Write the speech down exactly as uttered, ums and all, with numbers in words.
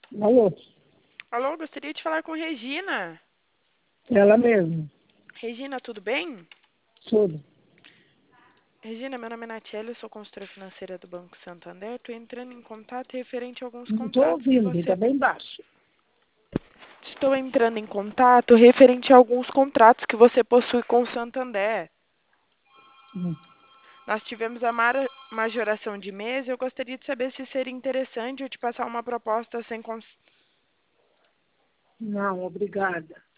Alô? Alô, gostaria de falar com Regina. Ela mesma. Regina, tudo bem? Tudo. Regina, meu nome é Natiele, eu sou consultora financeira do Banco Santander. Estou entrando em contato referente a alguns Não estou contratos que ouvindo, está você... bem baixo. Estou entrando em contato referente a alguns contratos que você possui com o Santander. Hum. Nós tivemos a mara- majoração de mês e eu gostaria de saber se seria interessante eu te passar uma proposta sem... Cons... Não, obrigada.